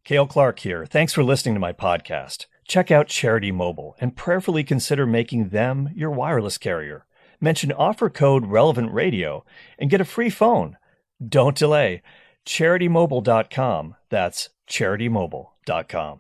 Cale Clark here. Thanks for listening to my podcast. Check out Charity Mobile and prayerfully consider making them your wireless carrier. Mention offer code Relevant Radio and get a free phone. Don't delay. CharityMobile.com. That's CharityMobile.com.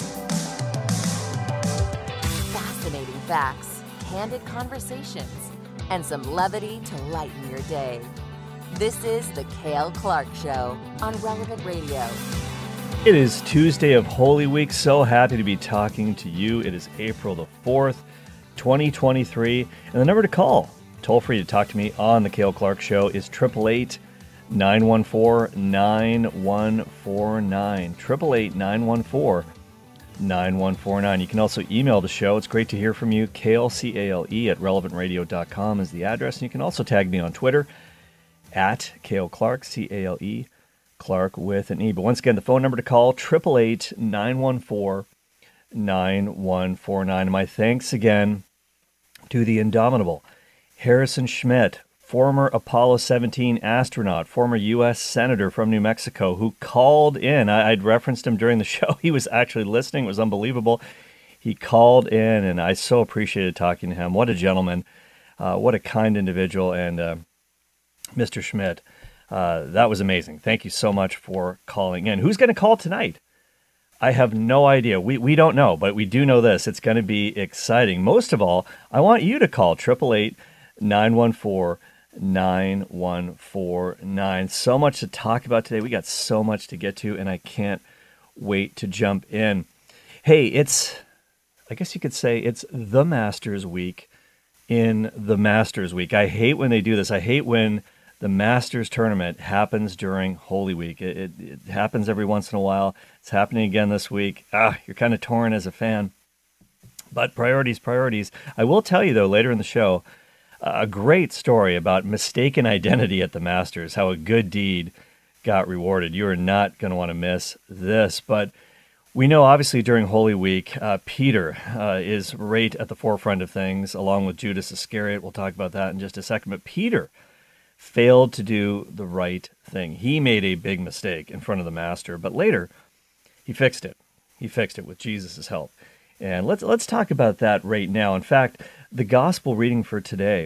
Fascinating facts, candid conversations, and some levity to lighten your day. This is The Cale Clark Show on Relevant Radio. It is Tuesday of Holy Week. So happy to be talking to you. It is April the 4th, 2023. And the number to call, toll free to talk to me on The Cale Clark Show, is 888-914-9149. 888-914-9149. You can also email the show. It's great to hear from you. Cale, C-A-L-E, at relevantradio.com is the address. And you can also tag me on Twitter at Cale Clark, C-A-L-E, Clark with an E. But once again, the phone number to call, 888-914-9149. My thanks again to the indomitable Harrison Schmitt, former Apollo 17 astronaut, former U.S. Senator from New Mexico, who called in. I'd referenced him during the show. He was actually listening. It was unbelievable. He called in, and I so appreciated talking to him. What a gentleman. What a kind individual. And Mr. Schmitt, that was amazing. Thank you so much for calling in. Who's going to call tonight? I have no idea. We don't know, but we do know this. It's going to be exciting. Most of all, I want you to call 888-914-9149. So much to talk about today. We got so much to get to, and I can't wait to jump in. Hey, I guess you could say it's the Masters Week in the Masters Week. I hate when they do this. I hate when the Masters tournament happens during Holy Week. It happens every once in a while. It's happening again this week. You're kind of torn as a fan. But priorities. I will tell you, though, later in the show, a great story about mistaken identity at the Masters, how a good deed got rewarded. You are not going to want to miss this. But we know, obviously, during Holy Week, Peter is right at the forefront of things, along with Judas Iscariot. We'll talk about that in just a second. But Peter failed to do the right thing. He made a big mistake in front of the Master, but later he fixed it. He fixed it with Jesus' help. And let's talk about that right now. In fact, the gospel reading for today,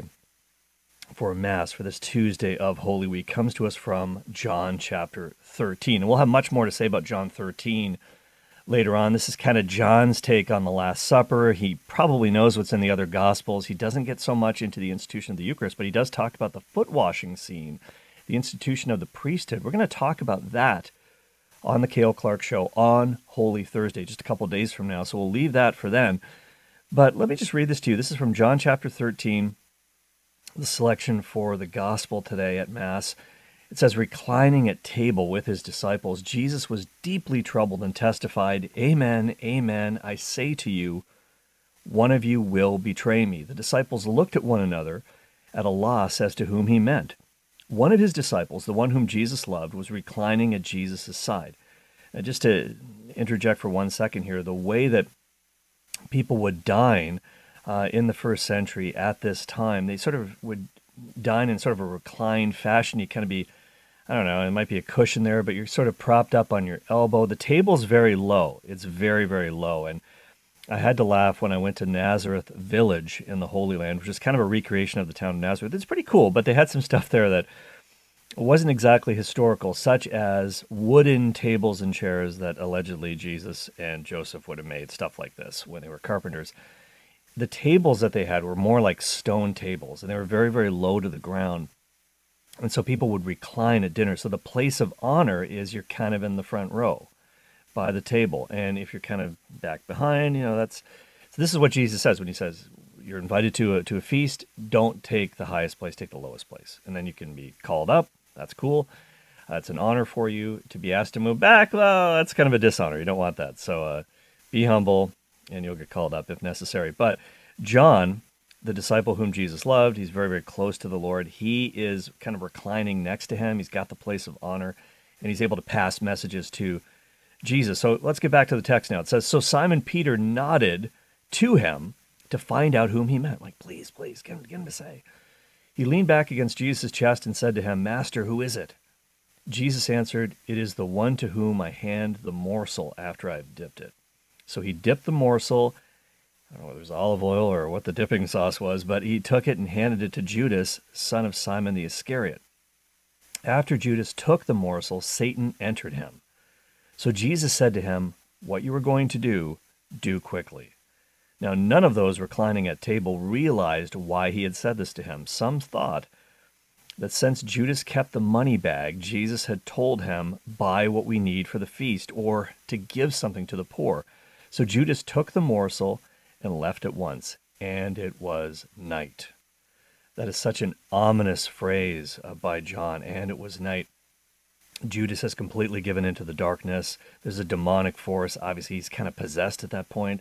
for Mass, for this Tuesday of Holy Week, comes to us from John chapter 13. And we'll have much more to say about John 13 later on. This is kind of John's take on the Last Supper. He probably knows what's in the other Gospels. He doesn't get so much into the institution of the Eucharist, but he does talk about the foot washing scene, the institution of the priesthood. We're going to talk about that on the Cale Clark Show on Holy Thursday, just a couple days from now. So we'll leave that for then. But let me just read this to you. This is from John chapter 13, the selection for the Gospel today at Mass. It says, reclining at table with his disciples, Jesus was deeply troubled and testified, Amen, amen, I say to you, one of you will betray me. The disciples looked at one another at a loss as to whom he meant. One of his disciples, the one whom Jesus loved, was reclining at Jesus' side. Now, just to interject for 1 second here, the way that people would dine in the first century at this time, they sort of would dine in sort of a reclined fashion. You kind of be, I don't know, it might be a cushion there, but you're sort of propped up on your elbow. The table's very low. It's very, very low. And I had to laugh when I went to Nazareth Village in the Holy Land, which is kind of a recreation of the town of Nazareth. It's pretty cool, but they had some stuff there that wasn't exactly historical, such as wooden tables and chairs that allegedly Jesus and Joseph would have made, stuff like this, when they were carpenters. The tables that they had were more like stone tables, and they were very, very low to the ground. And so people would recline at dinner. So the place of honor is you're kind of in the front row by the table. And if you're kind of back behind, so this is what Jesus says when he says, you're invited to a feast, don't take the highest place, take the lowest place. And then you can be called up. That's cool. It's an honor for you. To be asked to move back, well, that's kind of a dishonor. You don't want that. So be humble, and you'll get called up if necessary. But John, the disciple whom Jesus loved, he's very, very close to the Lord. He is kind of reclining next to him. He's got the place of honor, and he's able to pass messages to Jesus. So let's get back to the text now. It says, so Simon Peter nodded to him to find out whom he meant. Like, please, get him to say. He leaned back against Jesus' chest and said to him, Master, who is it? Jesus answered, "It is the one to whom I hand the morsel after I've dipped it." So he dipped the morsel. I don't know whether it was olive oil or what the dipping sauce was, but he took it and handed it to Judas, son of Simon the Iscariot. After Judas took the morsel, Satan entered him. So Jesus said to him, "What you are going to do, do quickly." Now, none of those reclining at table realized why he had said this to him. Some thought that since Judas kept the money bag, Jesus had told him, "Buy what we need for the feast," or to give something to the poor. So Judas took the morsel and left at once, and it was night. That is such an ominous phrase by John, and it was night. Judas has completely given into the darkness. There's a demonic force. Obviously, he's kind of possessed at that point.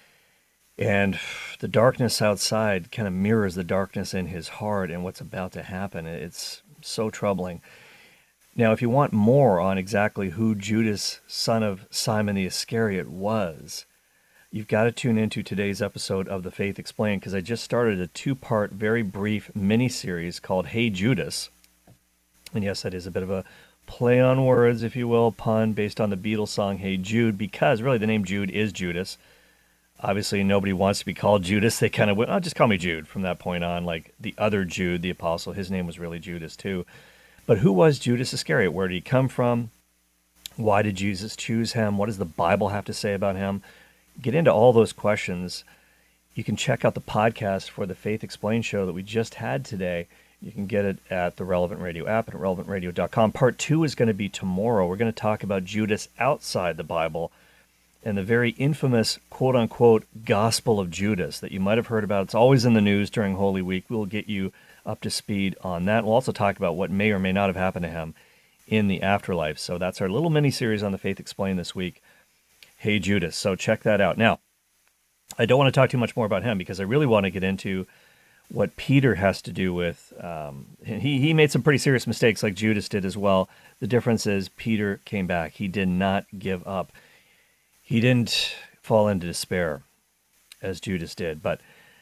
And the darkness outside kind of mirrors the darkness in his heart and what's about to happen. It's so troubling. Now, if you want more on exactly who Judas, son of Simon the Iscariot, was, you've got to tune into today's episode of The Faith Explained, because I just started a 2-part, very brief mini-series called Hey Judas. And yes, that is a bit of a play on words, if you will, pun based on the Beatles song Hey Jude, because really the name Jude is Judas. Obviously, nobody wants to be called Judas. They kind of went, "Oh, just call me Jude," from that point on. Like the other Jude, the apostle, his name was really Judas too. But who was Judas Iscariot? Where did he come from? Why did Jesus choose him? What does the Bible have to say about him? Get into all those questions. You can check out the podcast for the Faith Explained show that we just had today. You can get it at the Relevant Radio app and at relevantradio.com. Part 2 is going to be tomorrow. We're going to talk about Judas outside the Bible and the very infamous, quote-unquote, Gospel of Judas that you might have heard about. It's always in the news during Holy Week. We'll get you up to speed on that. We'll also talk about what may or may not have happened to him in the afterlife. So that's our little mini-series on The Faith Explained this week, Hey Judas. So check that out. Now, I don't want to talk too much more about him because I really want to get into what Peter has to do with. He made some pretty serious mistakes like Judas did as well. The difference is Peter came back. He did not give up. He didn't fall into despair as Judas did. But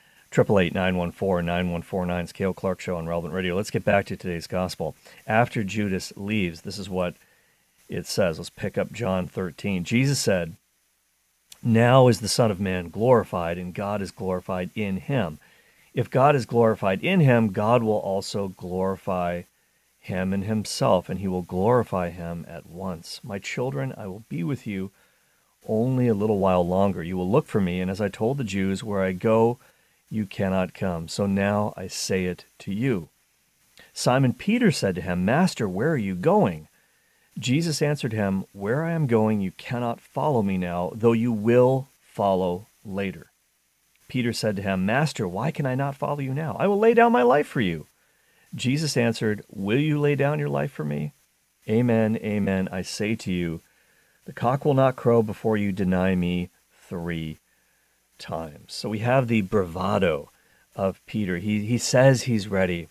888-914-9149 is Cale Clark Show on Relevant Radio. Let's get back to today's gospel. After Judas leaves, this is what it says. Let's pick up John 13. Jesus said, "Now is the Son of Man glorified, and God is glorified in him. If God is glorified in him, God will also glorify him in himself, and he will glorify him at once. My children, I will be with you only a little while longer. You will look for me, and as I told the Jews, where I go, you cannot come. So now I say it to you." Simon Peter said to him, "Master, where are you going?" Jesus answered him, "Where I am going, you cannot follow me now, though you will follow later." Peter said to him, "Master, why can I not follow you now? I will lay down my life for you." Jesus answered, "Will you lay down your life for me? Amen, amen, I say to you, the cock will not crow before you deny me 3 times. So we have the bravado of Peter. He says he's ready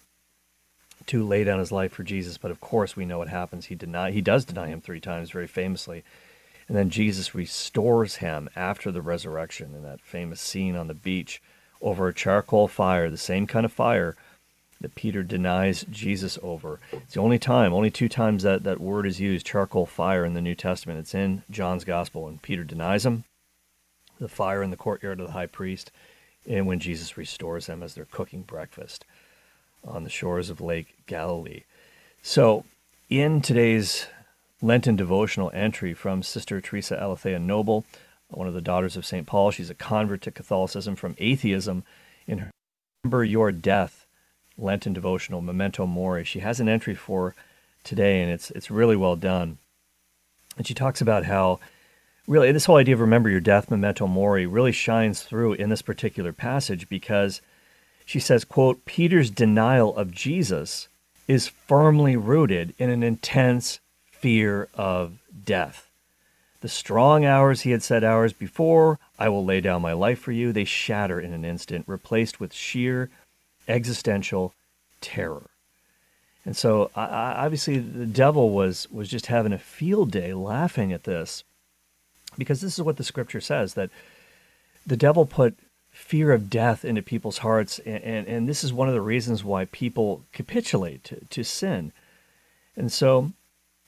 to lay down his life for Jesus, but of course we know what happens. He does deny him 3 times, very famously. And then Jesus restores him after the resurrection in that famous scene on the beach over a charcoal fire, the same kind of fire that Peter denies Jesus over. It's the only 2 times that word is used, charcoal fire, in the New Testament. It's in John's Gospel, when Peter denies him, the fire in the courtyard of the high priest, and when Jesus restores them as they're cooking breakfast on the shores of Lake Galilee. So in today's Lenten devotional entry from Sister Teresa Aletheia Noble, one of the daughters of St. Paul, she's a convert to Catholicism from atheism, in her Remember Your Death Lenten devotional, Memento Mori. She has an entry for today, and it's really well done. And she talks about how really this whole idea of remember your death, Memento Mori, really shines through in this particular passage, because she says, quote, "Peter's denial of Jesus is firmly rooted in an intense fear of death. The strong hours he had said hours before, I will lay down my life for you, they shatter in an instant, replaced with sheer existential terror." And so obviously the devil was just having a field day laughing at this, because this is what the scripture says, that the devil put fear of death into people's hearts, and this is one of the reasons why people capitulate to sin. And so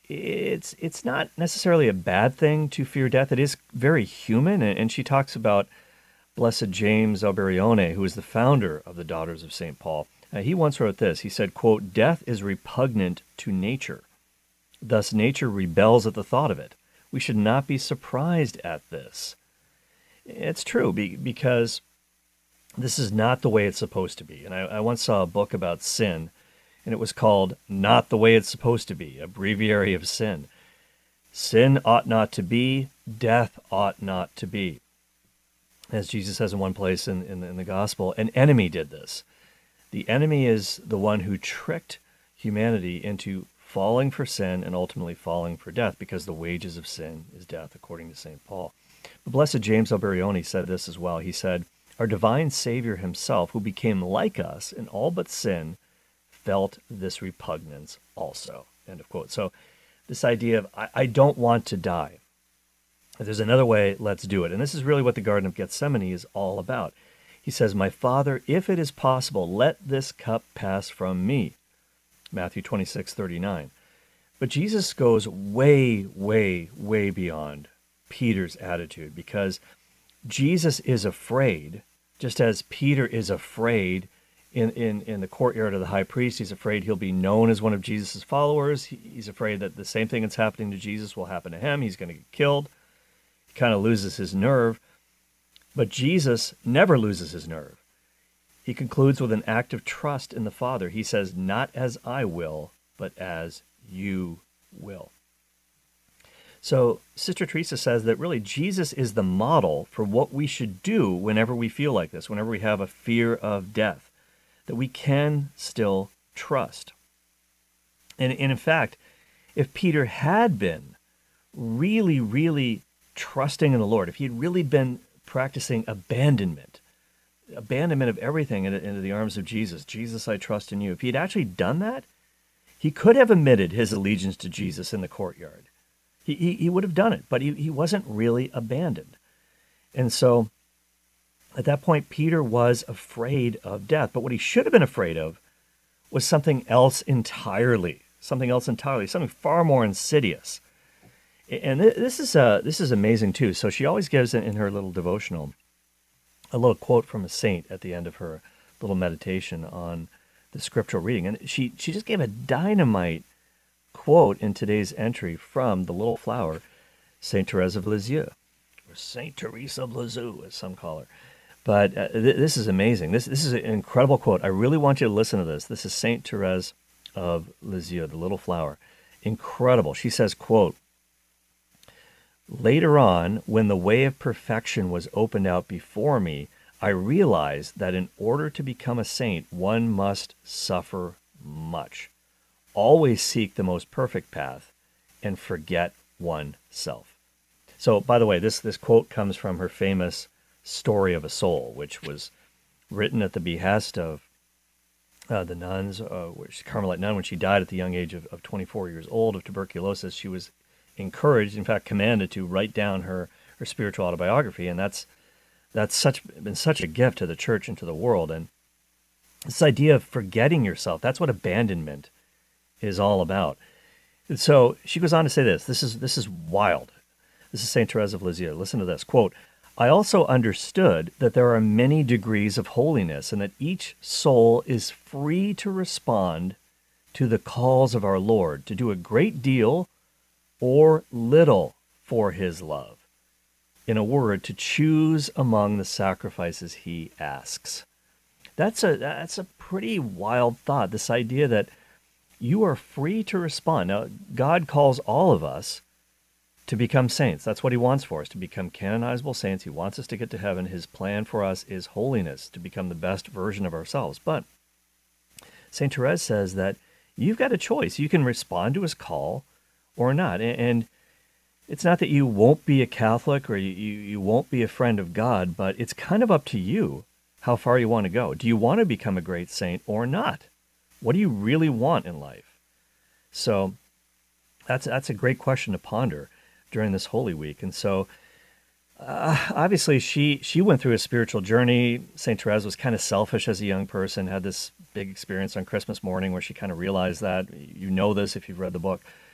it's not necessarily a bad thing to fear death. It is very human, and she talks about Blessed James Alberione, who is the founder of the Daughters of St. Paul. He once wrote this. He said, quote, "Death is repugnant to nature. Thus nature rebels at the thought of it. We should not be surprised at this." It's true, because this is not the way it's supposed to be. And I once saw a book about sin, and it was called Not the Way It's Supposed to Be, a breviary of sin. Sin ought not to be, death ought not to be. As Jesus says in one place in the gospel, an enemy did this. The enemy is the one who tricked humanity into falling for sin and ultimately falling for death, because the wages of sin is death, according to St. Paul. But Blessed James Alberione said this as well. He said, "Our divine Savior himself, who became like us in all but sin, felt this repugnance also." End of quote. So this idea of, I don't want to die. If there's another way, let's do it. And this is really what the Garden of Gethsemane is all about. He says, "My Father, if it is possible, let this cup pass from me." Matthew 26:39. But Jesus goes way, way, way beyond Peter's attitude, because Jesus is afraid, just as Peter is afraid in the courtyard of the high priest. He's afraid he'll be known as one of Jesus' followers. He's afraid that the same thing that's happening to Jesus will happen to him. He's going to get killed. He kind of loses his nerve. But Jesus never loses his nerve. He concludes with an act of trust in the Father. He says, "Not as I will, but as you will." So Sister Teresa says that really Jesus is the model for what we should do whenever we feel like this, whenever we have a fear of death, that we can still trust. And in fact, if Peter had been really, really trusting in the Lord, if he had really been practicing abandonment of everything into the arms of Jesus, "Jesus, I trust in you," if he had actually done that, he could have admitted his allegiance to Jesus in the courtyard. He would have done it, but he wasn't really abandoned. And so at that point, Peter was afraid of death. But what he should have been afraid of was something else entirely, something far more insidious. And this is amazing too. So she always gives in her little devotional a little quote from a saint at the end of her little meditation on the scriptural reading. And she just gave a dynamite quote in today's entry from the Little Flower, Saint Therese of Lisieux, or Saint Teresa of Lisieux, as some call her. But this is amazing. This is an incredible quote. I really want you to listen to this. This is Saint Therese of Lisieux, the Little Flower. Incredible. She says, quote, "Later on, when the way of perfection was opened out before me, I realized that in order to become a saint, one must suffer much. Always seek the most perfect path and forget oneself." So, by the way, this quote comes from her famous Story of a Soul, which was written at the behest of the nuns, Carmelite nun. When she died at the young age of 24 years old of tuberculosis, she was encouraged, in fact, commanded to write down her spiritual autobiography, and that's been such a gift to the church and to the world. And this idea of forgetting yourself, that's what abandonment is all about. And so she goes on to say this. This is wild. This is Saint Therese of Lisieux. Listen to this. Quote, "I also understood that there are many degrees of holiness and that each soul is free to respond to the calls of our Lord, to do a great deal or little for his love. In a word, to choose among the sacrifices he asks." That's a pretty wild thought, this idea that you are free to respond. Now, God calls all of us to become saints. That's what he wants for us, to become canonizable saints. He wants us to get to heaven. His plan for us is holiness, to become the best version of ourselves. But St. Therese says that you've got a choice. You can respond to his call or not. And it's not that you won't be a Catholic or you won't be a friend of God, but it's kind of up to you how far you want to go. Do you want to become a great saint or not? What do you really want in life? So that's a great question to ponder during this Holy Week. And so obviously she went through a spiritual journey. St. Therese was kind of selfish as a young person, had this big experience on Christmas morning where she kind of realized that. You know this if you've read the book.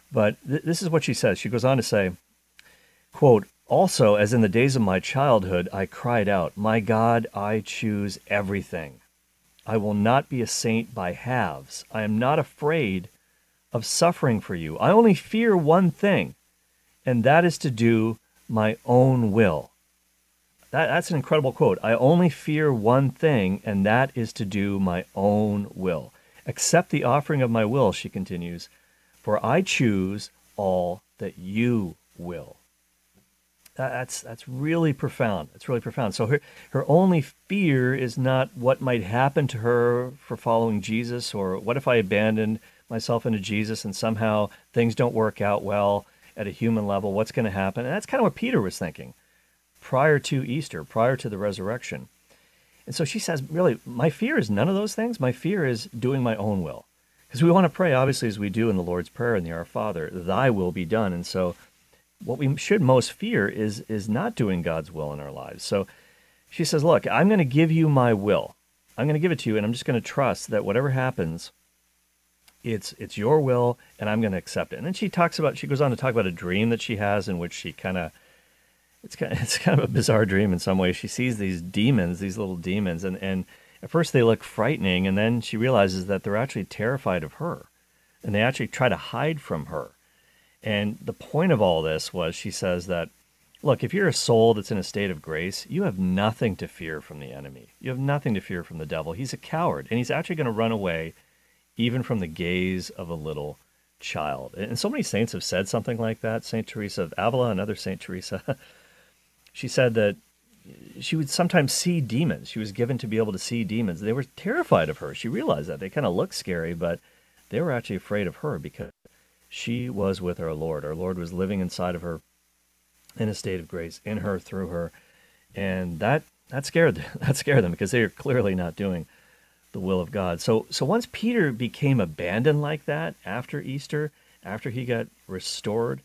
But this is what she says. She goes on to say, quote, "Also, as in the days of my childhood, I cried out, 'My God, I choose everything. I will not be a saint by halves. I am not afraid of suffering for you. I only fear one thing, and that is to do my own will.'" That's an incredible quote. "I only fear one thing, and that is to do my own will. Accept the offering of my will," she continues, "for I choose all that you will." That's really profound. It's really profound. So her only fear is not what might happen to her for following Jesus, or what if I abandoned myself into Jesus and somehow things don't work out well at a human level, what's going to happen? And that's kind of what Peter was thinking prior to Easter, prior to the resurrection. And so she says, really, my fear is none of those things. My fear is doing my own will. Because we want to pray, obviously, as we do in the Lord's Prayer in the Our Father, thy will be done. And so what we should most fear is not doing God's will in our lives. So she says, look, I'm going to give you my will. I'm going to give it to you, and I'm just going to trust that whatever happens, it's your will, and I'm going to accept it. And then she goes on to talk about a dream that she has in which she it's kind of a bizarre dream in some ways. She sees these demons, these little demons, and at first they look frightening, and then she realizes that they're actually terrified of her, and they actually try to hide from her. And the point of all this was, she says that, look, if you're a soul that's in a state of grace, you have nothing to fear from the enemy. You have nothing to fear from the devil. He's a coward, and he's actually going to run away even from the gaze of a little child. And so many saints have said something like that. St. Teresa of Avila, another St. Teresa, she said that she would sometimes see demons. She was given to be able to see demons. They were terrified of her. She realized that. They kind of looked scary, but they were actually afraid of her because she was with our Lord. Our Lord was living inside of her in a state of grace, in her, through her. And that scared them because they were clearly not doing the will of God. So once Peter became abandoned like that after Easter, after he got restored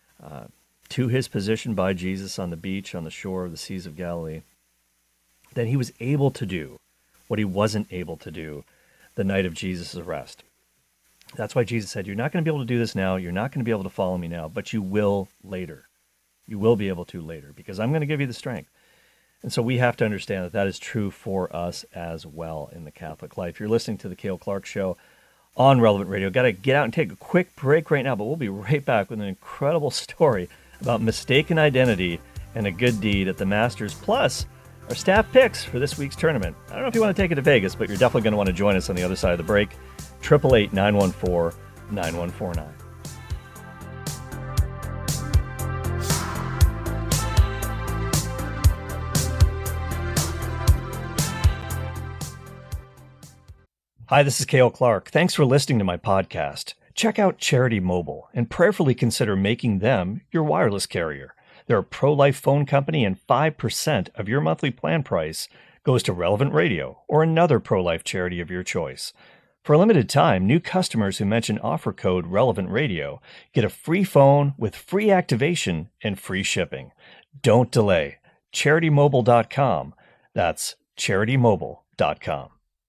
to his position by Jesus on the beach, on the shore of the seas of Galilee, then he was able to do what he wasn't able to do the night of Jesus' arrest. That's why Jesus said, you're not going to be able to do this now, you're not going to be able to follow me now, but you will later. You will be able to later, because I'm going to give you the strength. And so we have to understand that that is true for us as well in the Catholic life. You're listening to the Cale Clark Show on Relevant Radio. Got to get out and take a quick break right now, but we'll be right back with an incredible story about mistaken identity and a good deed at the Masters, plus our staff picks for this week's tournament. I don't know if you want to take it to Vegas, but you're definitely going to want to join us on the other side of the break. 888-914-9149. Hi, this is Cale Clark. Thanks for listening to my podcast. Check out Charity Mobile and prayerfully consider making them your wireless carrier. They're a pro-life phone company, and 5% of your monthly plan price goes to Relevant Radio or another pro-life charity of your choice. For a limited time, new customers who mention offer code Relevant Radio get a free phone with free activation and free shipping. Don't delay. CharityMobile.com. That's CharityMobile.com.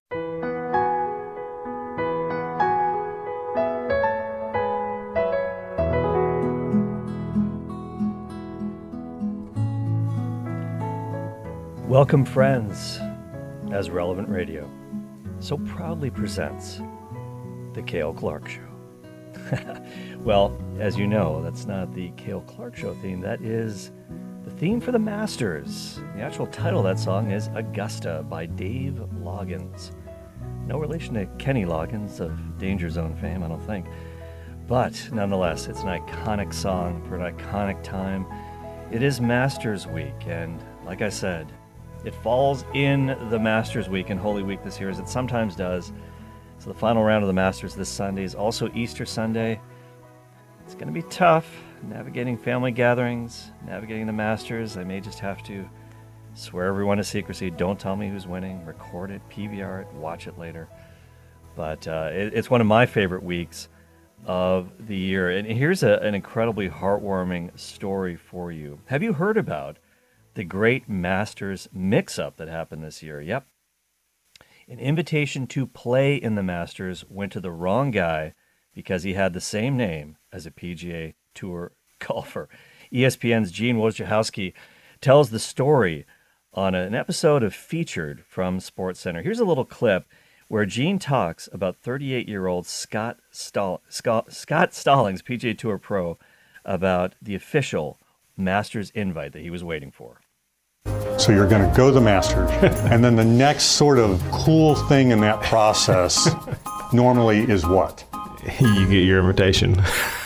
Welcome, friends, as Relevant Radio so proudly presents the Cale Clark Show. Well, as you know, that's not the Cale Clark Show theme. That is the theme for the Masters. The actual title of that song is Augusta by Dave Loggins. No relation to Kenny Loggins of Danger Zone fame, I don't think. But nonetheless, it's an iconic song for an iconic time. It is Masters Week, and like I said, it falls in the Masters Week and Holy Week this year, as it sometimes does. So the final round of the Masters this Sunday is also Easter Sunday. It's going to be tough navigating family gatherings, navigating the Masters. I may just have to swear everyone to secrecy. Don't tell me who's winning. Record it, PVR it, watch it later. But it's one of my favorite weeks of the year. And here's an incredibly heartwarming story for you. Have you heard about the great Masters mix-up that happened this year? Yep. An invitation to play in the Masters went to the wrong guy because he had the same name as a PGA Tour golfer. ESPN's Gene Wojciechowski tells the story on an episode of Featured from SportsCenter. Here's a little clip where Gene talks about 38-year-old Scott Stallings, PGA Tour pro, about the official Masters invite that he was waiting for. So you're going to go to the Masters, and then the next sort of cool thing in that process normally is what? You get your invitation.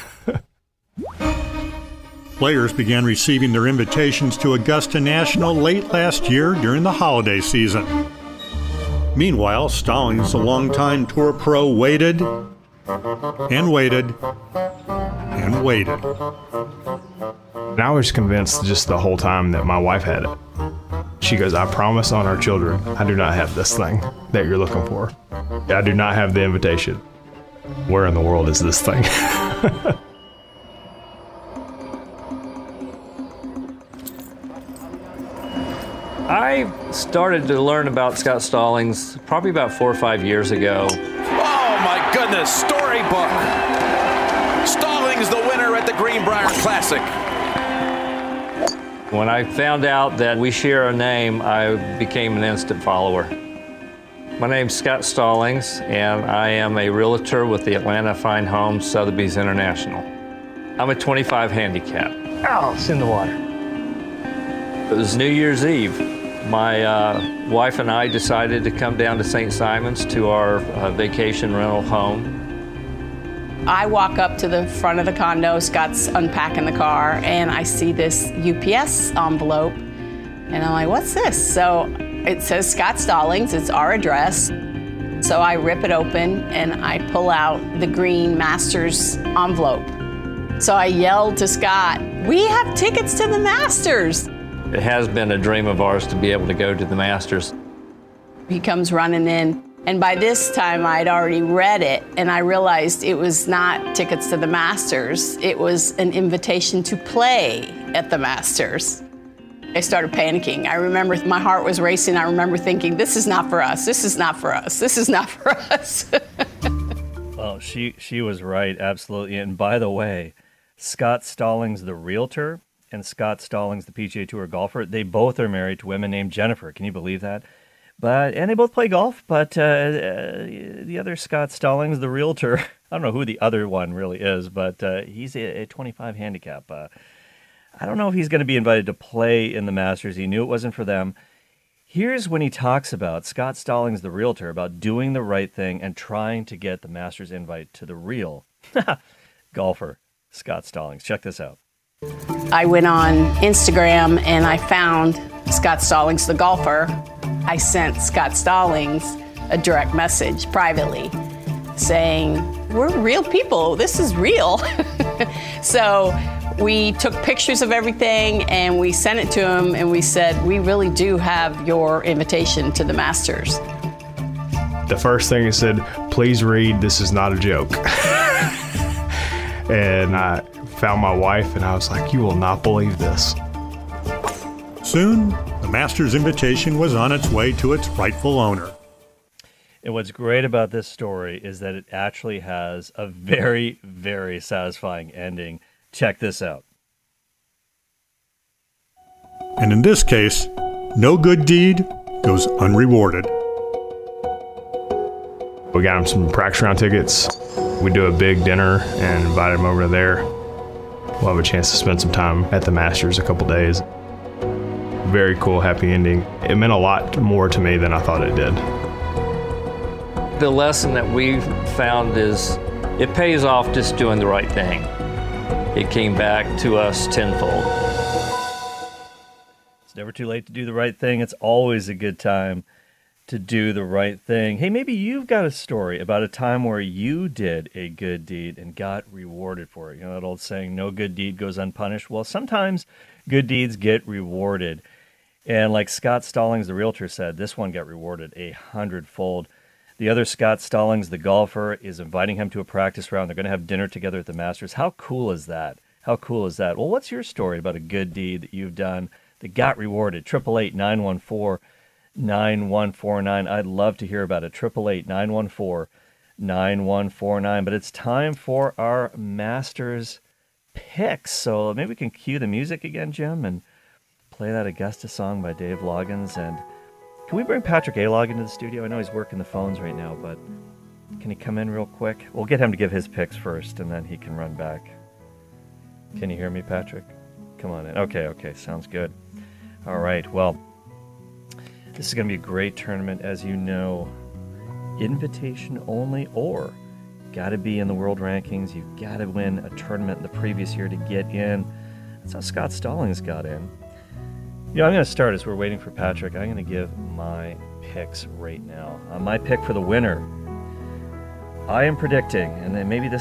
Players began receiving their invitations to Augusta National late last year during the holiday season. Meanwhile, Stallings, a longtime tour pro, waited and waited and waited. And I was convinced just the whole time that my wife had it. She goes, I promise on our children, I do not have this thing that you're looking for. I do not have the invitation. Where in the world is this thing? I started to learn about Scott Stallings probably about 4 or 5 years ago. Oh my goodness, storybook. Stallings the winner at the Greenbrier Classic. When I found out that we share a name, I became an instant follower. My name's Scott Stallings, and I am a realtor with the Atlanta Fine Homes Sotheby's International. I'm a 25 handicap. Oh, it's in the water. It was New Year's Eve. My wife and I decided to come down to St. Simons to our vacation rental home. I walk up to the front of the condo, Scott's unpacking the car, and I see this UPS envelope, and I'm like, what's this? So it says Scott Stallings, it's our address. So I rip it open and I pull out the green Masters envelope. So I yelled to Scott, we have tickets to the Masters. It has been a dream of ours to be able to go to the Masters. He comes running in, and by this time I'd already read it, and I realized it was not tickets to the Masters, it was an invitation to play at the Masters. I started panicking. I remember my heart was racing. I remember thinking, this is not for us, this is not for us, this is not for us. Well, she was right, absolutely. And by the way, Scott Stallings, the realtor, and Scott Stallings, the PGA Tour golfer, they both are married to women named Jennifer. Can you believe that? And they both play golf, but the other Scott Stallings, the realtor, I don't know who the other one really is, but he's a 25 handicap. I don't know if he's going to be invited to play in the Masters. He knew it wasn't for them. Here's when he talks about, Scott Stallings, the realtor, about doing the right thing and trying to get the Masters invite to the real golfer, Scott Stallings. Check this out. I went on Instagram and I found Scott Stallings, the golfer. I sent Scott Stallings a direct message privately saying, we're real people, this is real. So we took pictures of everything and we sent it to him and we said, we really do have your invitation to the Masters. The first thing he said, please read, this is not a joke. And I found my wife and I was like, you will not believe this. Soon, the Masters invitation was on its way to its rightful owner. And what's great about this story is that it actually has a very, very satisfying ending. Check this out. And in this case, no good deed goes unrewarded. We got him some practice round tickets. We do a big dinner and invite him over there. We'll have a chance to spend some time at the Masters a couple days. Very cool, happy ending. It meant a lot more to me than I thought it did. The lesson that we found is it pays off just doing the right thing. It came back to us tenfold. It's never too late to do the right thing. It's always a good time to do the right thing. Hey, maybe you've got a story about a time where you did a good deed and got rewarded for it. You know that old saying, no good deed goes unpunished? Well, sometimes good deeds get rewarded. And like Scott Stallings, the realtor, said, this one got rewarded 100-fold. The other Scott Stallings, the golfer, is inviting him to a practice round. They're going to have dinner together at the Masters. How cool is that? How cool is that? Well, what's your story about a good deed that you've done that got rewarded? 888-914-9149. I'd love to hear about it. 888-914-9149. 9149. But it's time for our Masters picks. So maybe we can cue the music again, Jim, and play that Augusta song by Dave Loggins. And can we bring Patrick Alog into the studio? I know he's working the phones right now, but can he come in real quick? We'll get him to give his picks first, and then he can run back. Can you hear me, Patrick? Come on in. Okay, sounds good. All right, well, this is going to be a great tournament, as you know. Invitation only, or got to be in the world rankings. You've got to win a tournament the previous year to get in. That's how Scott Stallings got in. I'm going to start as we're waiting for Patrick. I'm going to give my picks right now. My pick for the winner, I am predicting, and then maybe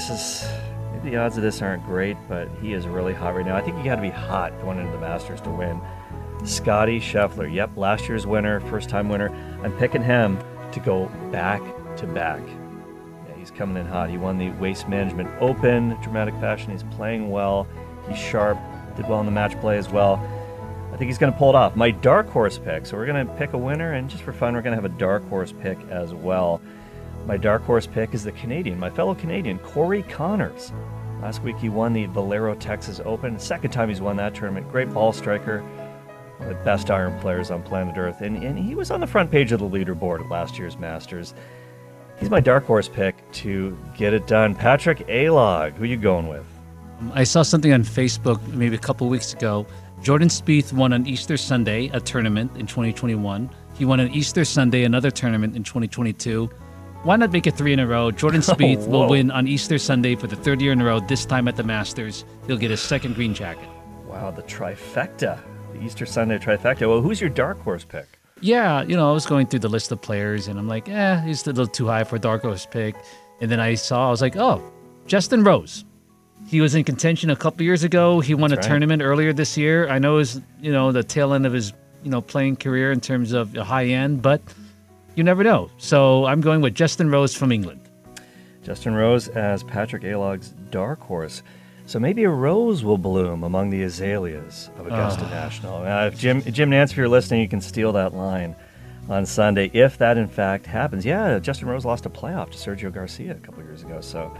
the odds of this aren't great, but he is really hot right now. I think you got to be hot going into the Masters to win. Scotty Scheffler, yep, last year's winner, first-time winner. I'm picking him to go back-to-back. Yeah, he's coming in hot. He won the Waste Management Open, dramatic fashion. He's playing well. He's sharp. Did well in the match play as well. I think he's going to pull it off. My dark horse pick. So we're going to pick a winner, and just for fun, we're going to have a dark horse pick as well. My dark horse pick is the Canadian, my fellow Canadian, Corey Connors. Last week he won the Valero Texas Open. Second time he's won that tournament. Great ball striker. One of the best iron players on planet Earth. And he was on the front page of the leaderboard at last year's Masters. He's my dark horse pick to get it done. Patrick Alog, who are you going with? I saw something on Facebook maybe a couple weeks ago. Jordan Spieth won on Easter Sunday a tournament in 2021. He won on Easter Sunday another tournament in 2022. Why not make it 3 in a row? Jordan Spieth will win on Easter Sunday for the third year in a row, this time at the Masters. He'll get his second green jacket. Wow, the trifecta. The Easter Sunday trifecta. Well, who's your dark horse pick? Yeah, I was going through the list of players, and I'm like, he's a little too high for a dark horse pick. And then I was like, Justin Rose. He was in contention a couple years ago. He won a tournament earlier this year. I know it was, the tail end of his, playing career in terms of high end, but you never know. So I'm going with Justin Rose from England. Justin Rose as Patrick Alog's dark horse. So maybe a rose will bloom among the azaleas of Augusta National. If Jim Nance, if you're listening, you can steal that line on Sunday, if that in fact happens. Yeah, Justin Rose lost a playoff to Sergio Garcia a couple years ago, so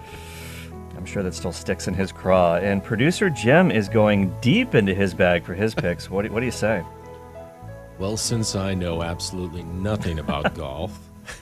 I'm sure that still sticks in his craw. And producer Jim is going deep into his bag for his picks. What do you say? Well, since I know absolutely nothing about golf,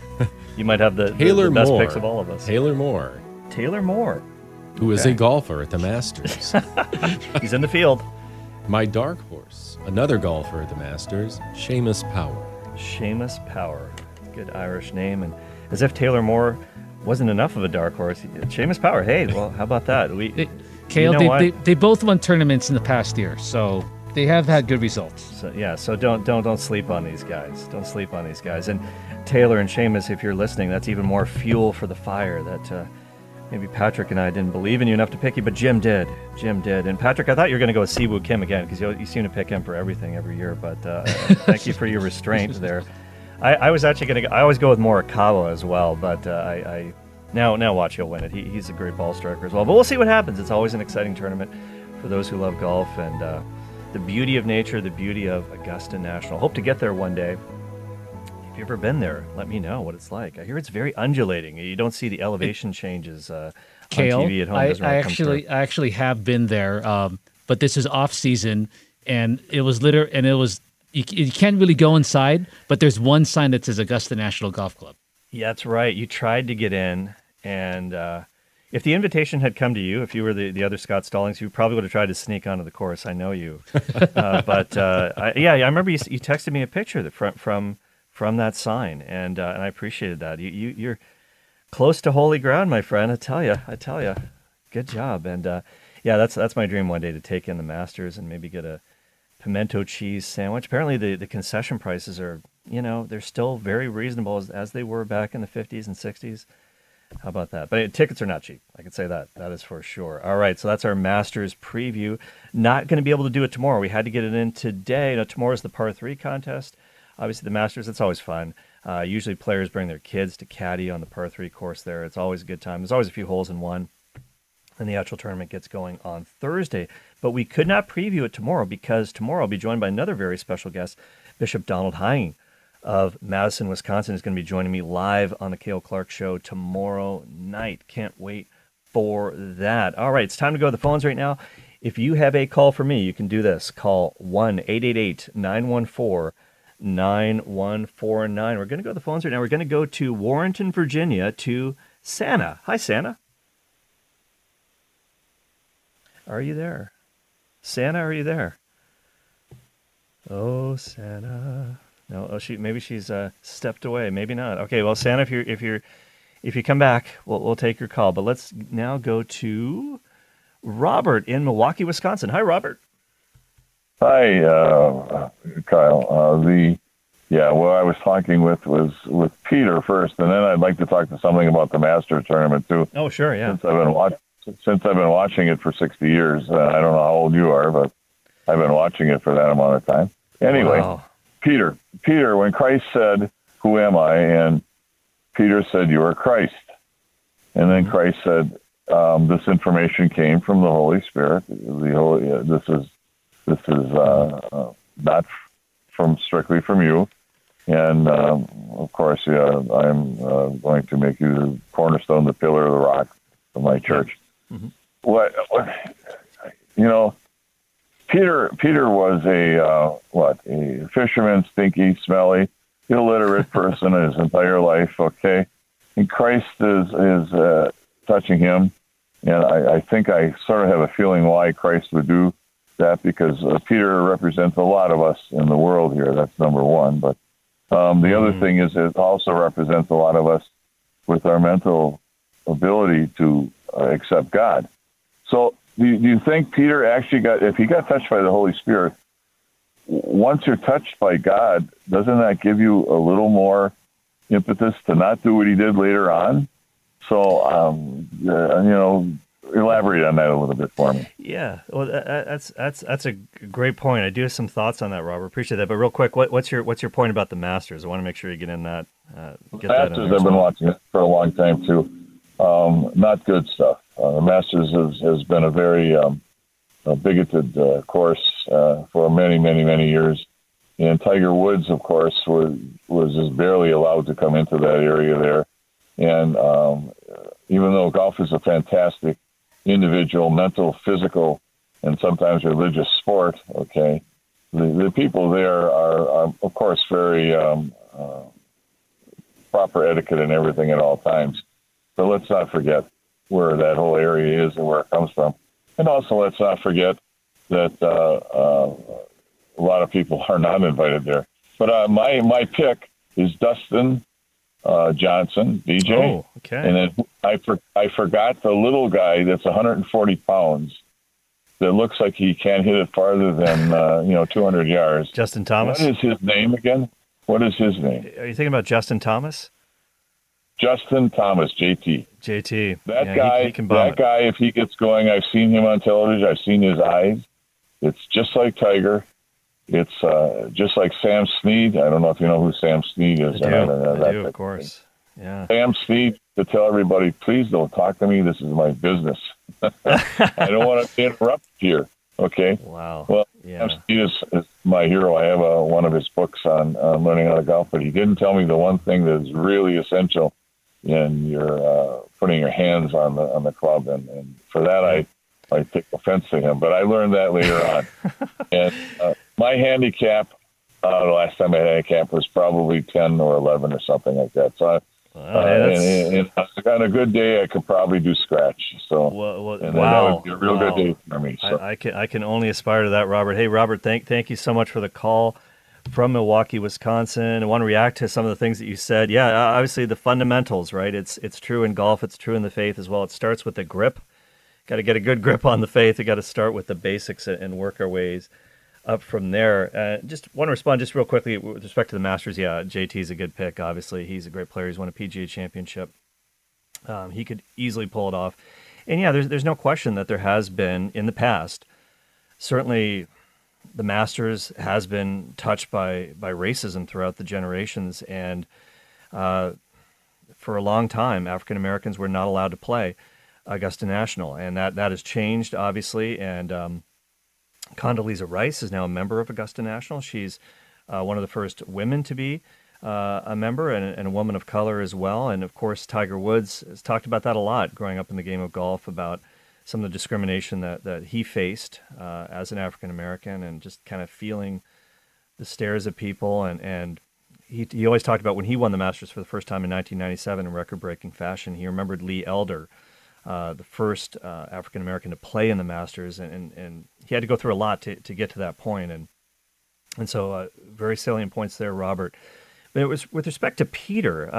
you might have the best picks of all of us. Taylor Moore. Taylor Moore. Who is a golfer at the Masters. He's in the field. My dark horse, another golfer at the Masters, Seamus Power. Seamus Power. Good Irish name. And as if Taylor Moore wasn't enough of a dark horse. Seamus Power, hey, well, how about that? Cale, they both won tournaments in the past year, so they have had good results. So don't sleep on these guys. Don't sleep on these guys. And Taylor and Seamus, if you're listening, that's even more fuel for the fire that maybe Patrick and I didn't believe in you enough to pick you, but Jim did. And Patrick, I thought you were going to go with Siwoo Kim again because you seem to pick him for everything every year, but thank you for your restraint there. I was actually going to I always go with Morikawa as well, but I now watch, he'll win it. He's a great ball striker as well, but we'll see what happens. It's always an exciting tournament for those who love golf, and the beauty of nature, the beauty of Augusta National. Hope to get there one day. If you've ever been there, let me know what it's like. I hear it's very undulating. You don't see the elevation changes on TV at home. I actually have been there, but this is off season, and it was you can't really go inside, but there's one sign that says Augusta National Golf Club. Yeah, that's right. You tried to get in, and if the invitation had come to you, if you were the other Scott Stallings, you probably would have tried to sneak onto the course. I know you. I remember you texted me a picture from that sign, and I appreciated that. You're close to holy ground, my friend. I tell you, good job. And that's my dream one day, to take in the Masters and maybe get a pimento cheese sandwich. Apparently, the concession prices are, they're still very reasonable as they were back in the 50s and 60s. How about that? But tickets are not cheap. I can say that. That is for sure. All right, so that's our Masters preview. Not going to be able to do it tomorrow. We had to get it in today. Tomorrow's the par 3 contest. Obviously, the Masters, it's always fun. Usually players bring their kids to caddy on the par 3 course there. It's always a good time. There's always a few holes in one. And the actual tournament gets going on Thursday. But we could not preview it tomorrow because tomorrow I'll be joined by another very special guest, Bishop Donald Hying of Madison, Wisconsin, is going to be joining me live on the Cale Clark Show tomorrow night. Can't wait for that. All right, it's time to go to the phones right now. If you have a call for me, you can do this. Call 1-888-914-9149. We're going to go to the phones right now. We're going to go to Warrenton, Virginia, to Santa. Hi, Santa. Are you there? Santa, are you there? Oh, Santa. No, maybe she's stepped away. Maybe not. Okay, well, Santa, if you come back, we'll take your call. But let's now go to Robert in Milwaukee, Wisconsin. Hi, Robert. Hi, Kyle. I was talking with Peter first, and then I'd like to talk to something about the Masters tournament too. Oh, sure, yeah. Since I've been watching it for 60 years, I don't know how old you are, but I've been watching it for that amount of time. Anyway, wow. Peter, when Christ said, "Who am I?" and Peter said, "You are Christ," and then Christ said, "This information came from the Holy Spirit. This is not strictly from you." And of course, I'm going to make you the cornerstone, the pillar of the rock of my church. Mm-hmm. Peter was a fisherman, stinky, smelly, illiterate person his entire life. Okay, and Christ is touching him, and I think I sort of have a feeling why Christ would do that, because Peter represents a lot of us in the world here. That's number one. But the other thing is it also represents a lot of us with our mental ability to accept God. So do you think Peter actually if he got touched by the Holy Spirit, once you're touched by God, doesn't that give you a little more impetus to not do what he did later on? So, elaborate on that a little bit for me. Yeah, well, that's a great point. I do have some thoughts on that, Robert. Appreciate that. But real quick, what's your point about the Masters? I want to make sure you get in that. Masters, I've been watching it for a long time too. Not good stuff. The Masters has been a very bigoted course for many, many, many years. And Tiger Woods, of course, was just barely allowed to come into that area there. And even though golf is a fantastic individual, mental, physical, and sometimes religious sport, okay, the people there are of course, very proper etiquette and everything at all times. But let's not forget where that whole area is and where it comes from. And also let's not forget that a lot of people are not invited there. But my pick is Dustin Johnson, DJ. Oh, okay. And then I forgot the little guy that's 140 pounds that looks like he can't hit it farther than 200 yards. Justin Thomas. What is his name again? What is his name? Are you thinking about Justin Thomas? Justin Thomas, JT. JT. That guy, if he gets going, I've seen him on television. I've seen his eyes. It's just like Tiger. It's just like Sam Snead. I don't know if you know who Sam Snead is. I do, of course. Yeah. Sam Snead to tell everybody, please don't talk to me. This is my business. I don't want to be interrupted here. Okay. Wow. Well, yeah. Sam Snead is my hero. I have one of his books on learning how to golf, but he didn't tell me the one thing that is really essential in your putting your hands on the club, and for that I take offense to him. But I learned that later on. And my handicap, the last time I had a handicap was probably 10 or 11 or something like that. So and on a good day, I could probably do scratch. So wow, that would be a real good day for me. So. I can only aspire to that, Robert. Hey, Robert, thank you so much for the call from Milwaukee, Wisconsin. I want to react to some of the things that you said. Yeah, obviously the fundamentals, right? It's true in golf. It's true in the faith as well. It starts with the grip. Got to get a good grip on the faith. We got to start with the basics and work our ways up from there. Just want to respond just real quickly with respect to the Masters. Yeah, JT's a good pick. Obviously, he's a great player. He's won a PGA championship. He could easily pull it off. And yeah, there's no question that there has been in the past. Certainly, the Masters has been touched by racism throughout the generations, and for a long time, African Americans were not allowed to play Augusta National, and that has changed, obviously. And Condoleezza Rice is now a member of Augusta National. She's one of the first women to be a member and a woman of color as well. And of course, Tiger Woods has talked about that a lot growing up in the game of golf, about some of the discrimination that he faced as an African American, and just kind of feeling the stares of people. And he always talked about when he won the Masters for the first time in 1997 in record-breaking fashion. He remembered Lee Elder, the first African American to play in the Masters, and he had to go through a lot to get to that point. And so very salient points there, Robert. But it was with respect to Peter.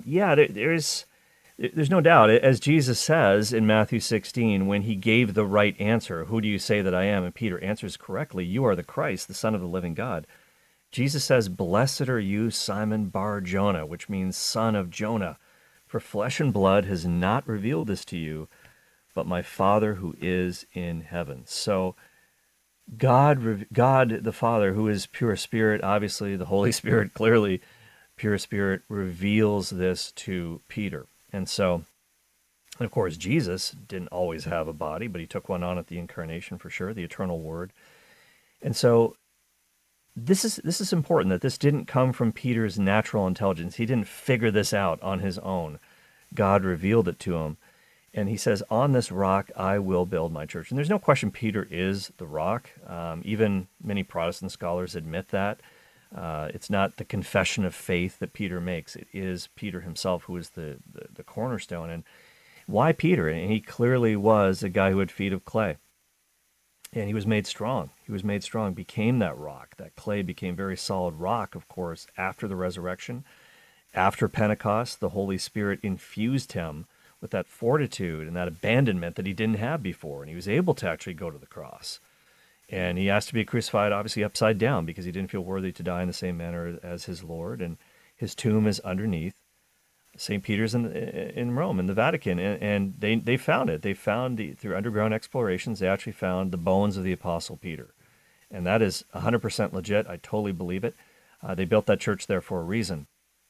There's no doubt, as Jesus says in Matthew 16, when he gave the right answer, who do you say that I am? And Peter answers correctly, you are the Christ, the Son of the living God. Jesus says, blessed are you, Simon Bar-Jonah, which means son of Jonah. For flesh and blood has not revealed this to you, but my Father who is in heaven. So God the Father, who is pure spirit, obviously the Holy Spirit, clearly pure spirit, reveals this to Peter. And so, and of course, Jesus didn't always have a body, but he took one on at the incarnation for sure, the eternal Word. And so this is important, that this didn't come from Peter's natural intelligence. He didn't figure this out on his own. God revealed it to him. And he says, on this rock I will build my church. And there's no question Peter is the rock. Even many Protestant scholars admit that. It's not the confession of faith that Peter makes. It is Peter himself who is the cornerstone. And why Peter? And he clearly was a guy who had feet of clay. And he was made strong. He was made strong, became that rock. That clay became very solid rock, of course, after the resurrection. After Pentecost, the Holy Spirit infused him with that fortitude and that abandonment that he didn't have before. And he was able to actually go to the cross. And he asked to be crucified, obviously, upside down, because he didn't feel worthy to die in the same manner as his Lord. And his tomb is underneath St. Peter's in Rome, in the Vatican. And they found it. They found, through underground explorations, they actually found the bones of the Apostle Peter. And that is 100% legit. I totally believe it. They built that church there for a reason.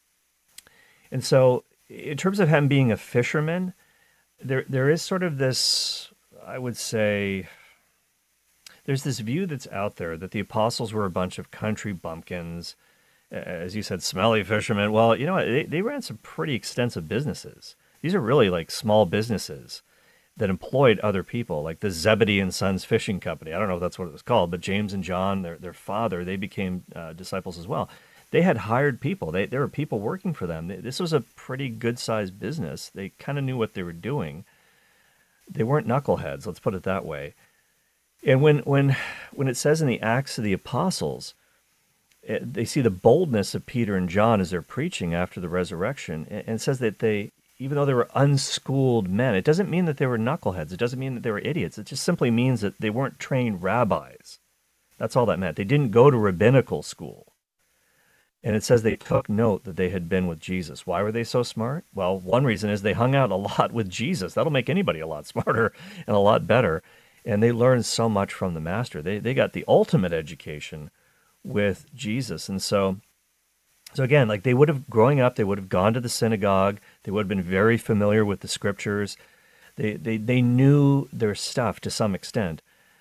And so, in terms of him being a fisherman, there is sort of this, I would say, there's this view that's out there that the apostles were a bunch of country bumpkins, as you said, smelly fishermen. Well, you know what? They ran some pretty extensive businesses. These are really like small businesses that employed other people, like the Zebedee and Sons Fishing Company. I don't know if that's what it was called, but James and John, their father, they became disciples as well. They had hired people. There were people working for them. This was a pretty good-sized business. They kind of knew what they were doing. They weren't knuckleheads, let's put it that way. And when it says in the Acts of the Apostles, they see the boldness of Peter and John as they're preaching after the resurrection, and it says that they, even though they were unschooled men, it doesn't mean that they were knuckleheads. It doesn't mean that they were idiots. It just simply means that they weren't trained rabbis. That's all that meant. They didn't go to rabbinical school. And it says they took note that they had been with Jesus. Why were they so smart? Well, one reason is they hung out a lot with Jesus. That'll make anybody a lot smarter and a lot better. And they learned so much from the Master. They got the ultimate education with Jesus. And so again, like they would have, growing up, they would have gone to the synagogue. They would have been very familiar with the scriptures. They knew their stuff to some extent.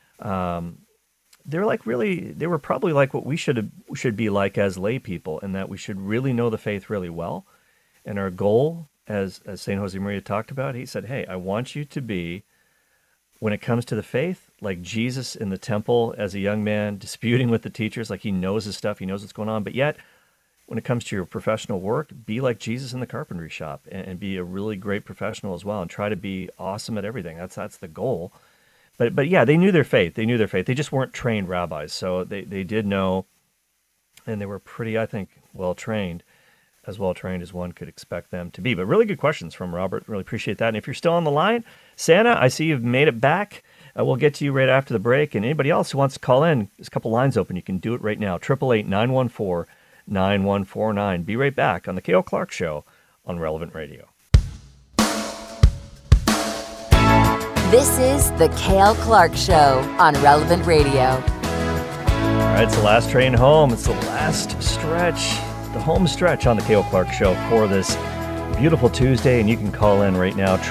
They were probably like what we should be like as lay people, in that we should really know the faith really well. And our goal, as St. Josemaria talked about, he said, hey, I want you to be, when it comes to the faith, like Jesus in the temple as a young man, disputing with the teachers, like he knows his stuff, he knows what's going on. But yet, when it comes to your professional work, be like Jesus in the carpentry shop and be a really great professional as well, and try to be awesome at everything. That's the goal. But yeah, they knew their faith. They They just weren't trained rabbis. So they did know, and they were pretty, I think, well-trained as one could expect them to be. But really good questions from Robert. Really appreciate that. And if you're still on the line, Santa, I see you've made it back. We'll get to you right after the break. And anybody else who wants to call in, there's a couple lines open. You can do it right now. 888-914-9149. Be right back on the Cale Clark Show on Relevant Radio. This is the Cale Clark Show on Relevant Radio. All right, it's the last train home. It's the last stretch, the home stretch on the Cale Clark Show for this beautiful Tuesday. And you can call in right now,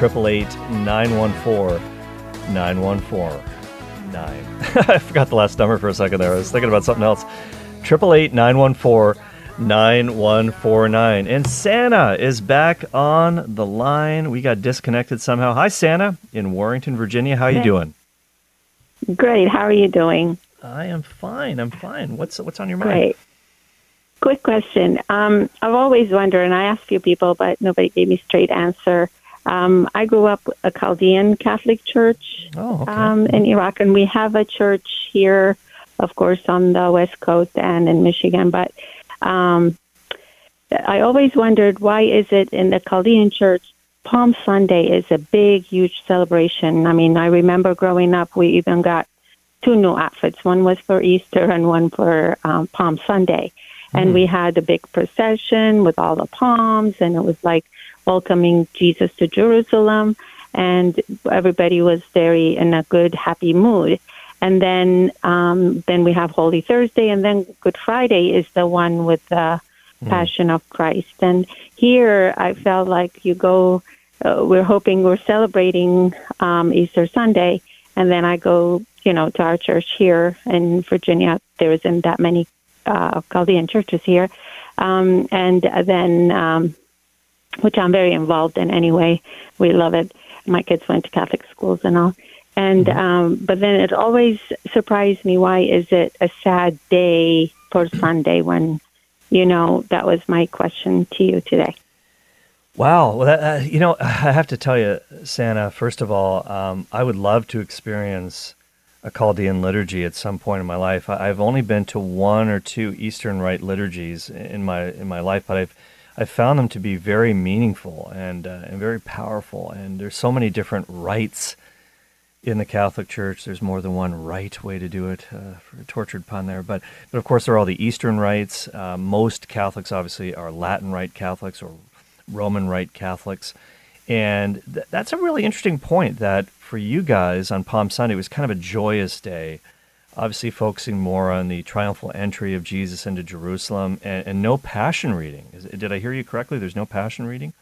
888-914-9149. I forgot the last number for a second there. I was thinking about something else. 888-914-9149. 9149. And Santa is back on the line. We got disconnected somehow. Hi, Santa, in Warrington, Virginia. How you doing? Great. How are you doing? I am fine. I'm fine. What's on your mind? Great. Quick question. I've always wondered, and I asked a few people, but nobody gave me a straight answer. I grew up a Chaldean Catholic church in Iraq, and we have a church here, of course, on the West Coast and in Michigan. But I always wondered, why is it in the Chaldean church, Palm Sunday is a big, huge celebration? I mean, I remember growing up, we even got 2 new outfits. One was for Easter and one for Palm Sunday. And we had a big procession with all the palms, and it was like welcoming Jesus to Jerusalem, and everybody was very in a good, happy mood. And then we have Holy Thursday, and then Good Friday is the one with the Passion of Christ. And here I felt like you go, we're celebrating Easter Sunday, and then I go, to our church here in Virginia. There isn't that many Chaldean churches here, and then which I'm very involved in anyway. We love it. My kids went to Catholic schools and all, and but then it always surprised me, why is it a sad day for Sunday when, that was my question to you today. Wow. Well, I have to tell you, Santa, first of all, I would love to experience a Chaldean liturgy at some point in my life. I've only been to 1 or 2 Eastern Rite liturgies in my life, but I've found them to be very meaningful and very powerful. And there's so many different rites in the Catholic Church. There's more than one right way to do it, for a tortured pun there. But of course, there are all the Eastern rites. Most Catholics obviously are Latin Rite Catholics or Roman Rite Catholics. And that's a really interesting point, that for you guys on Palm Sunday, it was kind of a joyous day, obviously focusing more on the triumphal entry of Jesus into Jerusalem, and no passion reading. Did I hear you correctly? There's no passion reading?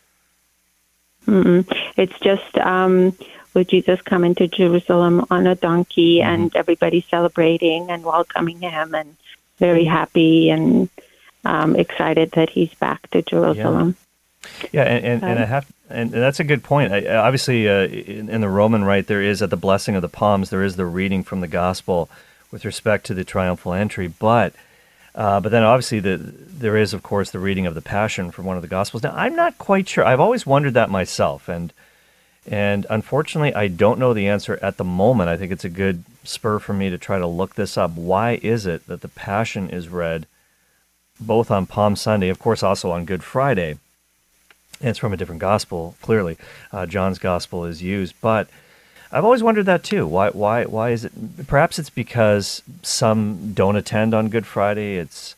It's just with Jesus coming to Jerusalem on a donkey, and everybody celebrating and welcoming him, and very happy and excited that he's back to Jerusalem. Yeah, and that's a good point. Obviously, in the Roman Rite, there is, at the blessing of the palms, there is the reading from the gospel with respect to the triumphal entry. But then obviously there is, of course, the reading of the Passion from one of the gospels. Now, I'm not quite sure. I've always wondered that myself, and unfortunately, I don't know the answer at the moment. I think it's a good spur for me to try to look this up. Why is it that the Passion is read both on Palm Sunday, of course, also on Good Friday? And it's from a different gospel, clearly. John's gospel is used. But I've always wondered that too. Why is it? Perhaps it's because some don't attend on Good Friday. It's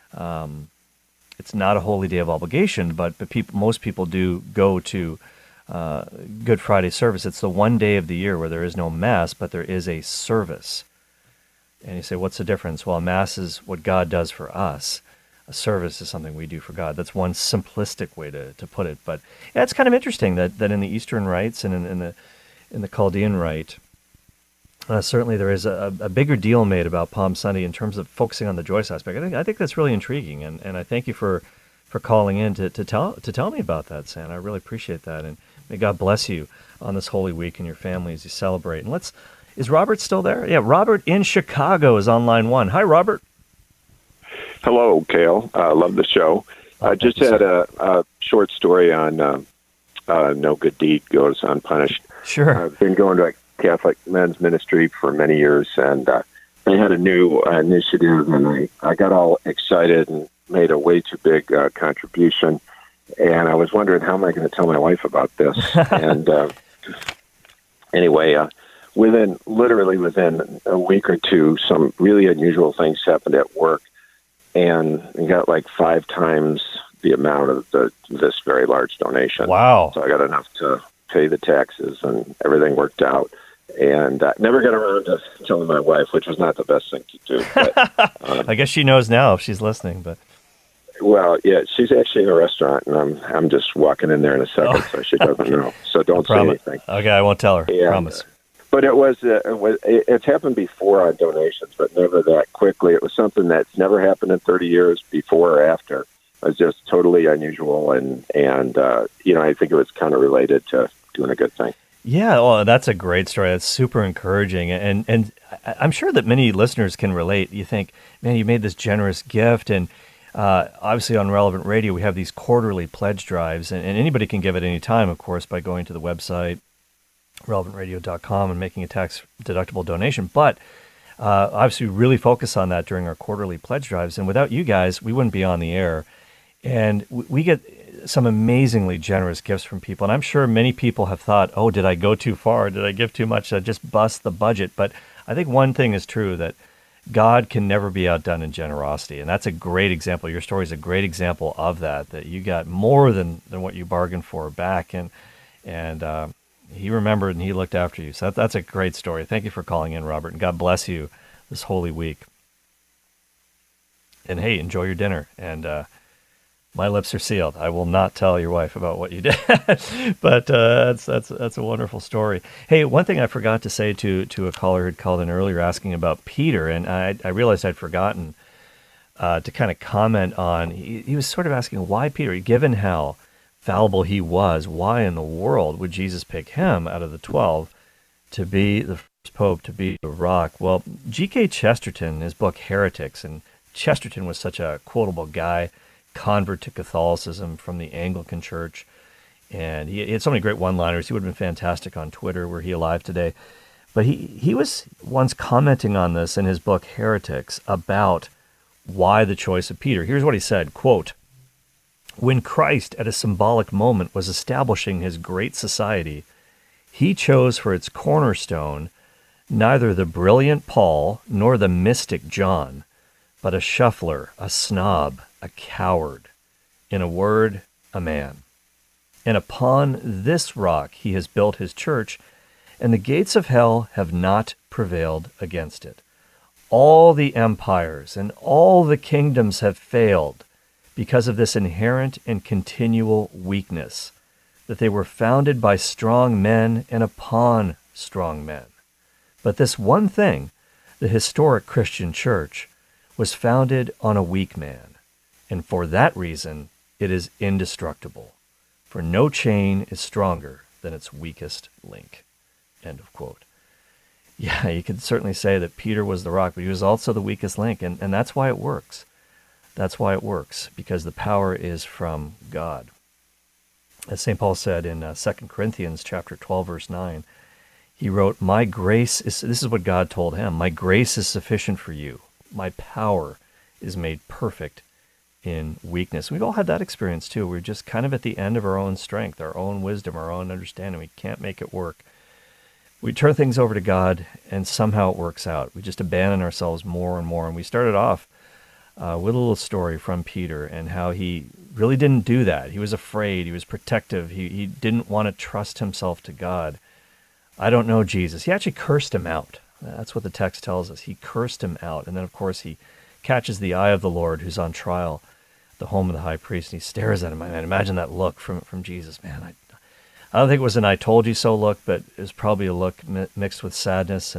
not a holy day of obligation, but most people do go to Good Friday service. It's the one day of the year where there is no Mass, but there is a service. And you say, what's the difference? Well, Mass is what God does for us. A service is something we do for God. That's one simplistic way to put it. But yeah, it's kind of interesting that in the Eastern rites and in the Chaldean Rite, certainly there is a bigger deal made about Palm Sunday in terms of focusing on the joyous aspect. I think that's really intriguing, and I thank you for calling in to tell me about that, Santa. I really appreciate that, and may God bless you on this Holy Week and your family as you celebrate. And is Robert still there? Yeah, Robert in Chicago is on line 1. Hi, Robert. Hello, Cale. Love the show. I just had a short story on No Good Deed Goes Unpunished. Sure. I've been going to a Catholic men's ministry for many years, and they had a new initiative, and I got all excited and made a way too big contribution. And I was wondering, how am I going to tell my wife about this? And anyway, within a week or two, some really unusual things happened at work. And we got like 5 times the amount of this very large donation. Wow. So I got enough to pay the taxes, and everything worked out. And I never got around to telling my wife, which was not the best thing to do. But, I guess she knows now if she's listening. But well, yeah, she's actually in a restaurant, and I'm just walking in there in a second, so she doesn't know. So don't say anything. Okay, I won't tell her. And, promise. But it's happened before on donations, but never that quickly. It was something that's never happened in 30 years before or after. It was just totally unusual, and I think it was kind of related to doing a good thing. Yeah, well, that's a great story. That's super encouraging, and I'm sure that many listeners can relate. You think, man, you made this generous gift, and obviously on Relevant Radio we have these quarterly pledge drives, and anybody can give at any time, of course, by going to the website relevantradio.com and making a tax-deductible donation. But obviously we really focus on that during our quarterly pledge drives, and without you guys, we wouldn't be on the air. And we get some amazingly generous gifts from people. And I'm sure many people have thought, oh, did I go too far? Did I give too much? Did I just bust the budget? But I think one thing is true, that God can never be outdone in generosity. And that's a great example. Your story is a great example of that you got more than what you bargained for back. And he remembered and he looked after you. So that's a great story. Thank you for calling in, Robert. And God bless you this Holy Week. And hey, enjoy your dinner. And my lips are sealed. I will not tell your wife about what you did. But that's a wonderful story. Hey, one thing I forgot to say to a caller who had called in earlier asking about Peter, and I realized I'd forgotten to kind of comment on, he was sort of asking why Peter, given how fallible he was, why in the world would Jesus pick him out of the 12 to be the first pope, to be the rock? Well, G.K. Chesterton, his book Heretics, and Chesterton was such a quotable guy, convert to Catholicism from the Anglican Church, and he had so many great one-liners. He would have been fantastic on Twitter, were he alive today. But he was once commenting on this in his book Heretics about why the choice of Peter. Here's what he said, quote, "When Christ at a symbolic moment was establishing his great society, he chose for its cornerstone neither the brilliant Paul nor the mystic John, but a shuffler, a snob, a coward, in a word, a man. And upon this rock he has built his church, and the gates of hell have not prevailed against it. All the empires and all the kingdoms have failed because of this inherent and continual weakness, that they were founded by strong men and upon strong men. But this one thing, the historic Christian church, was founded on a weak man, and for that reason it is indestructible, for no chain is stronger than its weakest link." End of quote. Yeah, you could certainly say that Peter was the rock, but he was also the weakest link, and that's why it works. That's why it works, because the power is from God. As St. Paul said in 2 Corinthians chapter 12, verse 9, he wrote, "My grace is," this is what God told him, "my grace is sufficient for you. My power is made perfect in weakness." We've all had that experience too. We're just kind of at the end of our own strength, our own wisdom, our own understanding. We can't make it work. We turn things over to God, and somehow it works out. We just abandon ourselves more and more. And we started off with a little story from Peter and how he really didn't do that. He was afraid. He was protective. He didn't want to trust himself to God. I don't know Jesus. He actually cursed him out. That's what the text tells us. He cursed him out. And then, of course, he catches the eye of the Lord who's on trial at the home of the high priest, and he stares at him. Man, imagine that look from Jesus. Man, I don't think it was an "I told you so" look, but it was probably a look mixed with sadness,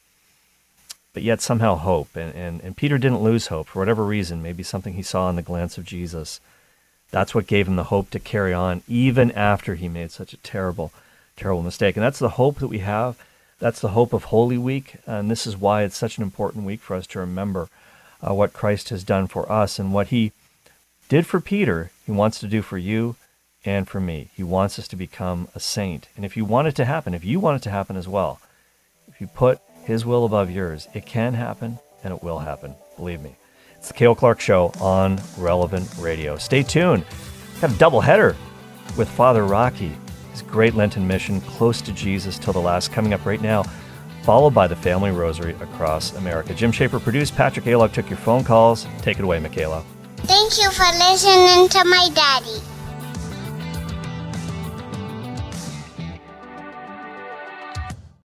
but yet somehow hope. And Peter didn't lose hope for whatever reason, maybe something he saw in the glance of Jesus. That's what gave him the hope to carry on, even after he made such a terrible, terrible mistake. And that's the hope that we have. That's the hope of Holy Week, and this is why it's such an important week for us to remember what Christ has done for us, and what he did for Peter, he wants to do for you and for me. He wants us to become a saint. And if you want it to happen, if you want it to happen as well, if you put his will above yours, it can happen and it will happen. Believe me. It's the Cale Clark Show on Relevant Radio. Stay tuned. We have a doubleheader with Father Rocky. His great Lenten mission, Close to Jesus Till the Last, coming up right now, followed by the Family Rosary across America. Jim Schaefer produced. Patrick Alog took your phone calls. Take it away, Michaela. Thank you for listening to my daddy.